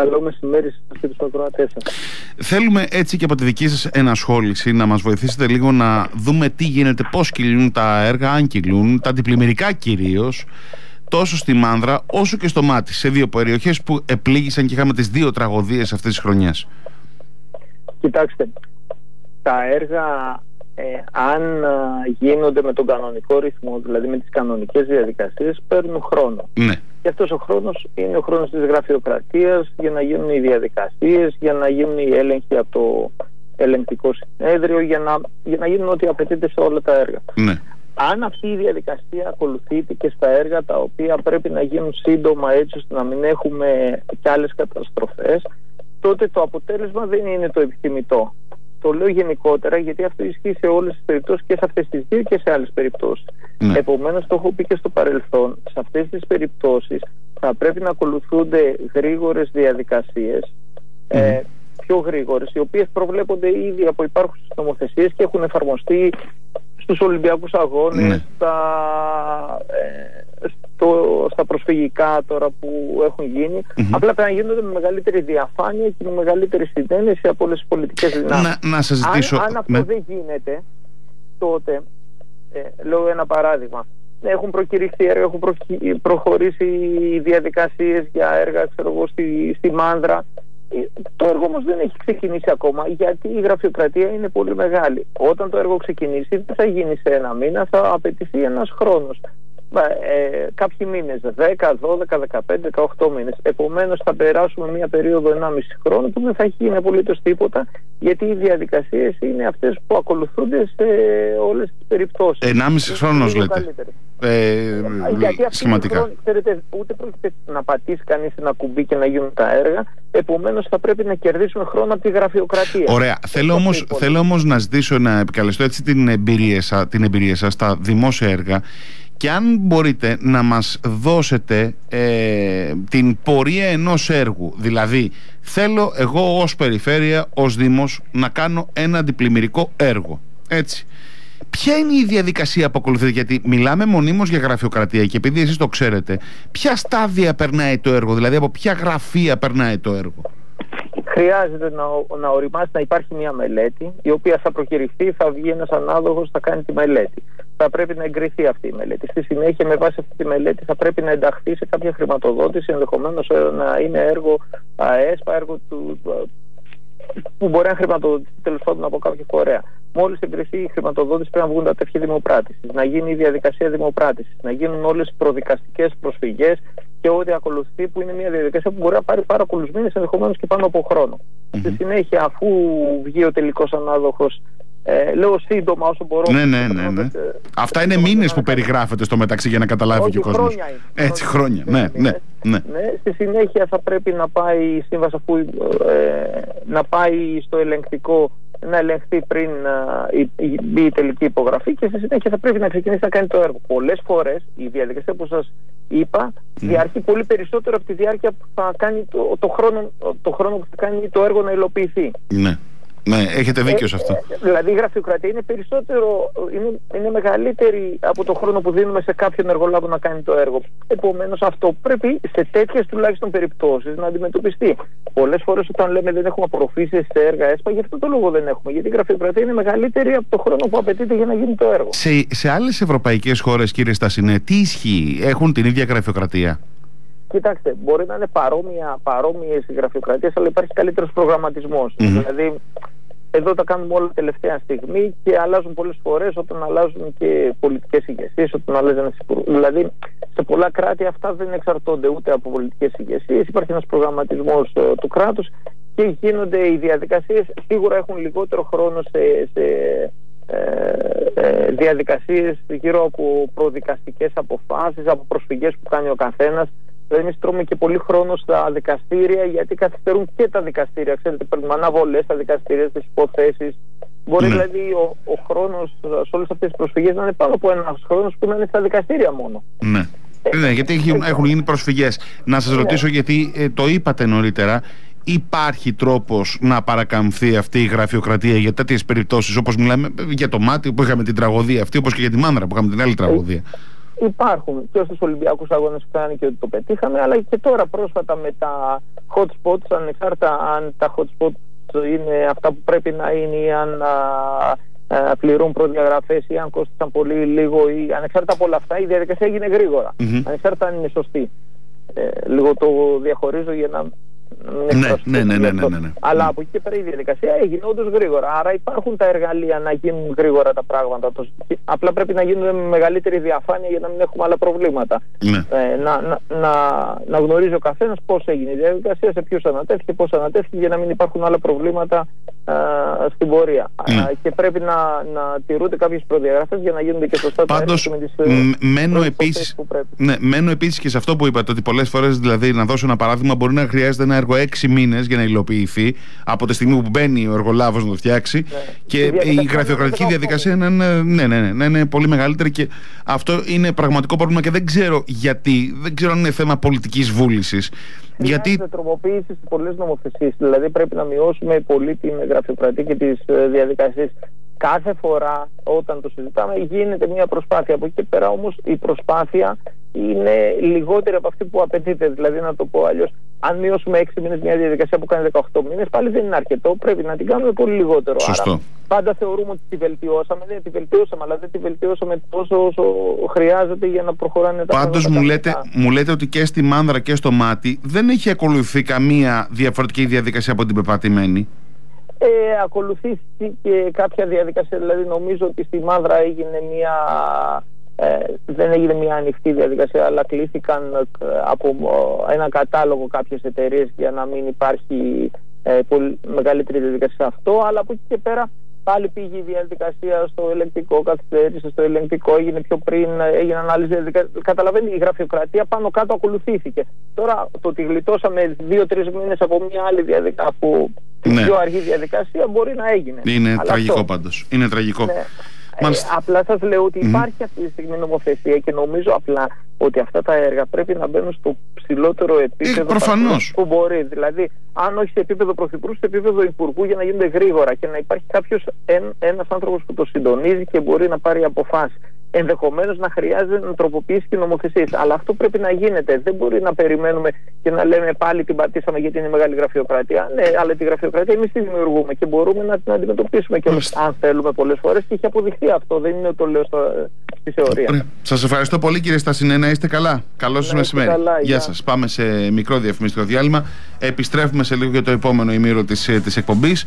Καλό μεσημέρι σας και τους ακροατές σας. Θέλουμε έτσι και από τη δική σας ενασχόληση να μας βοηθήσετε λίγο να δούμε τι γίνεται, πώς κυλούν τα έργα, αν κυλούν, τα αντιπλημμυρικά κυρίως, τόσο στη Μάνδρα όσο και στο Μάτι, σε δύο περιοχές που επλήγησαν και είχαμε τις δύο τραγωδίες αυτής της χρονιάς. Κοιτάξτε, τα έργα αν γίνονται με τον κανονικό ρυθμό, δηλαδή με τις κανονικές διαδικασίες, παίρνουν χρόνο. Ναι. Και αυτός ο χρόνος είναι ο χρόνος της γραφειοκρατίας για να γίνουν οι διαδικασίες, για να γίνουν οι έλεγχοι από το ελεγκτικό συνέδριο, για να γίνουν ό,τι απαιτείται σε όλα τα έργα. Ναι. Αν αυτή η διαδικασία ακολουθείται και στα έργα τα οποία πρέπει να γίνουν σύντομα, έτσι ώστε να μην έχουμε κι άλλες καταστροφές, τότε το αποτέλεσμα δεν είναι το επιθυμητό. Το λέω γενικότερα γιατί αυτό ισχύει σε όλες τις περιπτώσεις, και σε αυτές τις δύο και σε άλλες περιπτώσεις. Ναι. Επομένως, το έχω πει και στο παρελθόν, σε αυτές τις περιπτώσεις θα πρέπει να ακολουθούνται γρήγορες διαδικασίες, πιο γρήγορες, οι οποίες προβλέπονται ήδη από υπάρχουσες νομοθεσίες και έχουν εφαρμοστεί στους Ολυμπιακούς Αγώνες, στα προσφυγικά τώρα που έχουν γίνει. Απλά πρέπει να γίνονται με μεγαλύτερη διαφάνεια και με μεγαλύτερη συνένεση από όλες τις πολιτικές δυνάμεις. Να σας ζητήσω... Αν αυτό δεν γίνεται, τότε, λέω ένα παράδειγμα, έχουν προκηρυχθεί έργα, έχουν προχωρήσει διαδικασίες για έργα, ξέρω εγώ, στη Μάνδρα. Το έργο όμως δεν έχει ξεκινήσει ακόμα, γιατί η γραφειοκρατία είναι πολύ μεγάλη. Όταν το έργο ξεκινήσει δεν θα γίνει σε ένα μήνα, θα απαιτηθεί ένας χρόνος. Κάποιοι μήνες, 10, 12, 15, 18 μήνες. Επομένως θα περάσουμε μια περίοδο 1,5 χρόνου που δεν θα έχει γίνει απολύτως τίποτα, γιατί οι διαδικασίες είναι αυτές που ακολουθούνται σε όλες τις περιπτώσεις. 1,5 χρόνος λέτε. Γιατί αυτή σημαντικά. Χρόνο, ξέρετε, ούτε πρόκειται να πατήσει κανείς ένα κουμπί και να γίνουν τα έργα. Επομένως θα πρέπει να κερδίσουμε χρόνο από τη γραφειοκρατία. Ωραία. Θέλω όμως να ζητήσω να επικαλεστώ έτσι την εμπειρία σας στα δημόσια έργα, και αν μπορείτε να μας δώσετε την πορεία ενός έργου. Δηλαδή θέλω εγώ ως περιφέρεια, ως Δήμος, να κάνω ένα αντιπλημμυρικό έργο. Έτσι. Ποια είναι η διαδικασία που ακολουθείτε? Γιατί μιλάμε μονίμως για γραφειοκρατία, και επειδή εσείς το ξέρετε, ποια στάδια περνάει το έργο, δηλαδή από ποια γραφεία περνάει το έργο? Χρειάζεται να οριμάσει, να υπάρχει μια μελέτη, η οποία θα προκηρυχθεί, θα βγει ένας ανάδοχος, θα κάνει τη μελέτη. Θα πρέπει να εγκριθεί αυτή η μελέτη. Στη συνέχεια, με βάση αυτή τη μελέτη, θα πρέπει να ενταχθεί σε κάποια χρηματοδότηση, ενδεχομένως να είναι έργο ΑΕΣΠΑ, έργο που μπορεί να χρηματοδοτηθεί τέλος πάντων από κάποιο φορέα. Μόλις εγκριθεί η χρηματοδότηση, πρέπει να βγουν τα τέτοια δημοπράτησης, να γίνει η διαδικασία δημοπράτησης, να γίνουν όλες οι προδικαστικές προσφυγές και ό,τι ακολουθεί, που είναι μια διαδικασία που μπορεί να πάρει πάρα πολλούς μήνες, ενδεχομένως και πάνω από χρόνο. Στη συνέχεια, αφού βγει ο τελικός ανάδοχος, λέω σύντομα όσο μπορώ. Ναι. Αυτά είναι μήνες που περιγράφεται στο μεταξύ, για να καταλάβει και ο κόσμος. Έτσι, χρόνια. Ναι. Στη συνέχεια θα πρέπει να πάει η σύμβαση, να πάει στο ελεγκτικό, να ελεγχθεί πριν μπει η τελική υπογραφή, και στη συνέχεια θα πρέπει να ξεκινήσει να κάνει το έργο. Πολλές φορές η διαδικασία που σας είπα διαρκεί πολύ περισσότερο από τη διάρκεια που θα κάνει το χρόνο που θα κάνει το έργο να υλοποιηθεί. Ναι, έχετε δίκιο σε αυτό. Δηλαδή η γραφειοκρατία είναι είναι μεγαλύτερη από το χρόνο που δίνουμε σε κάποιον εργολάβο να κάνει το έργο. Επομένως αυτό πρέπει σε τέτοιες τουλάχιστον περιπτώσεις να αντιμετωπιστεί. Πολλές φορές όταν λέμε δεν έχουμε απορροφήσει σε έργα ΕΣΠΑ, γι' αυτό το λόγο δεν έχουμε. Γιατί η γραφειοκρατία είναι μεγαλύτερη από το χρόνο που απαιτείται για να γίνει το έργο. Σε άλλες ευρωπαϊκές χώρες, κύριε Στασινέ, τι ισχύει? Έχουν την ίδια γραφειοκρατία? Κοιτάξτε, μπορεί να είναι παρόμοιες οι γραφειοκρατίες, αλλά υπάρχει καλύτερος προγραμματισμός. Δηλαδή, εδώ τα κάνουμε όλα τελευταία στιγμή και αλλάζουν πολλές φορές όταν αλλάζουν και πολιτικές ηγεσίες, όταν αλλάζει ένας υπουργός. Δηλαδή, σε πολλά κράτη αυτά δεν εξαρτώνται ούτε από πολιτικές ηγεσίες. Υπάρχει ένας προγραμματισμός του κράτους και γίνονται οι διαδικασίες. Σίγουρα έχουν λιγότερο χρόνο σε διαδικασίες γύρω από προδικαστικές αποφάσεις, από προσφυγές που κάνει ο καθένας. Δηλαδή, εμείς τρώμε και πολύ χρόνο στα δικαστήρια, γιατί καθυστερούν και τα δικαστήρια. Ξέρετε, παίρνουμε αναβολές στα δικαστήρια, στις υποθέσεις. Μπορεί δηλαδή ο χρόνος σε όλες αυτές τις προσφυγές να είναι πάνω από ένας χρόνος που να είναι στα δικαστήρια μόνο. Ναι, γιατί έχουν γίνει προσφυγές. Να σας ρωτήσω, γιατί το είπατε νωρίτερα, υπάρχει τρόπος να παρακαμφθεί αυτή η γραφειοκρατία για τέτοιες περιπτώσεις, όπως μιλάμε για το Μάτι που είχαμε την τραγωδία αυτή, όπως και για τη Μάνδρα που είχαμε την άλλη τραγωδία? Υπάρχουν και στους Ολυμπιακούς Αγώνες φάνηκε ότι το πετύχαμε, αλλά και τώρα πρόσφατα με τα hot spots, ανεξάρτητα αν τα hot spots είναι αυτά που πρέπει να είναι ή αν πληρούν προδιαγραφές ή αν κόστησαν πολύ λίγο, ή ανεξάρτητα από όλα αυτά η διαδικασία έγινε γρήγορα. Ανεξάρτητα αν είναι σωστή. Λίγο το διαχωρίζω για να αλλά από εκεί και πέρα η διαδικασία έγινε όντως γρήγορα. Άρα υπάρχουν τα εργαλεία να γίνουν γρήγορα τα πράγματα. Απλά πρέπει να γίνουν με μεγαλύτερη διαφάνεια για να μην έχουμε άλλα προβλήματα. Να γνωρίζει ο καθένας πώς έγινε η διαδικασία, σε ποιους ανατέθηκε, πώς ανατέθηκε, για να μην υπάρχουν άλλα προβλήματα στην πορεία. Και πρέπει να τηρούνται κάποιες προδιαγραφές για να γίνονται και σωστά τα έργα με τις προϋποθέσεις που πρέπει. Μένω επίσης και σε αυτό που είπατε, ότι πολλές φορές, δηλαδή, να δώσω ένα παράδειγμα, μπορεί να χρειάζεται ένα έργο 6 μήνες για να υλοποιηθεί από τη στιγμή που μπαίνει ο εργολάβος να το φτιάξει, και η γραφειοκρατική διαδικασία να είναι πολύ μεγαλύτερη, και αυτό είναι πραγματικό πρόβλημα και δεν ξέρω γιατί, δεν ξέρω αν είναι θέμα πολιτικής βούλησης. Χρειάζεται τροποποίηση σε πολλές νομοθεσίες, δηλαδή πρέπει να μειώσουμε πολύ την γραφειοκρατία και τις διαδικασίες. Κάθε φορά όταν το συζητάμε γίνεται μια προσπάθεια. Από εκεί και πέρα όμως η προσπάθεια είναι λιγότερη από αυτή που απαιτείται. Δηλαδή, να το πω αλλιώς, αν μειώσουμε 6 μήνες μια διαδικασία που κάνει 18 μήνες, πάλι δεν είναι αρκετό. Πρέπει να την κάνουμε πολύ λιγότερο. Σωστό. Άρα, πάντα θεωρούμε ότι τη βελτιώσαμε. Ναι, τη βελτιώσαμε, αλλά δεν τη βελτιώσαμε τόσο όσο χρειάζεται για να προχωράνε τα πράγματα. Πάντως μου λέτε ότι και στη Μάνδρα και στο Μάτι δεν έχει ακολουθεί καμία διαφορετική διαδικασία από την πεπατημένη. Ακολουθήσει και κάποια διαδικασία, δηλαδή νομίζω ότι στη Μάνδρα έγινε δεν έγινε μια ανοιχτή διαδικασία, αλλά κλήθηκαν από ένα κατάλογο κάποιες εταιρείες για να μην υπάρχει πολύ μεγαλύτερη διαδικασία σε αυτό, αλλά από εκεί και πέρα πάλι πήγε η διαδικασία στο ελεγκτικό, καθυστέρησε στο ελεγκτικό, έγινε πιο πριν, έγινε ανάλυση διαδικασία. Καταλαβαίνει, η γραφειοκρατία πάνω κάτω ακολουθήθηκε. Τώρα το ότι γλιτώσαμε 2-3 μήνες από μια άλλη διαδικασία, από την πιο αργή διαδικασία, μπορεί να έγινε. Είναι τραγικό πάντως. Είναι τραγικό. Ναι. Απλά σας λέω ότι υπάρχει αυτή τη στιγμή νομοθεσία και νομίζω απλά ότι αυτά τα έργα πρέπει να μπαίνουν στο ψηλότερο επίπεδο που μπορεί. Δηλαδή, αν όχι σε επίπεδο πρωθυπουργού, σε επίπεδο υπουργού, για να γίνονται γρήγορα και να υπάρχει ένας άνθρωπος που το συντονίζει και μπορεί να πάρει αποφάσεις. Ενδεχομένως να χρειάζεται να τροποποιήσει και νομοθεσίες. Αλλά αυτό πρέπει να γίνεται. Δεν μπορεί να περιμένουμε και να λέμε πάλι την πατήσαμε γιατί είναι μεγάλη γραφειοκρατία. Ναι, αλλά τη γραφειοκρατία εμείς τη δημιουργούμε και μπορούμε να την αντιμετωπίσουμε και αν θέλουμε πολλές φορές, και έχει αποδειχθεί αυτό. Δεν είναι το λέω στη θεωρία. Σας ευχαριστώ πολύ, κύριε Στασινέ. Να είστε καλά. Καλό σας μεσημέρι. Γεια σας. Πάμε σε μικρό διαφημιστικό διάλειμμα. Επιστρέφουμε σε λίγο για το επόμενο ημίρο της εκπομπής.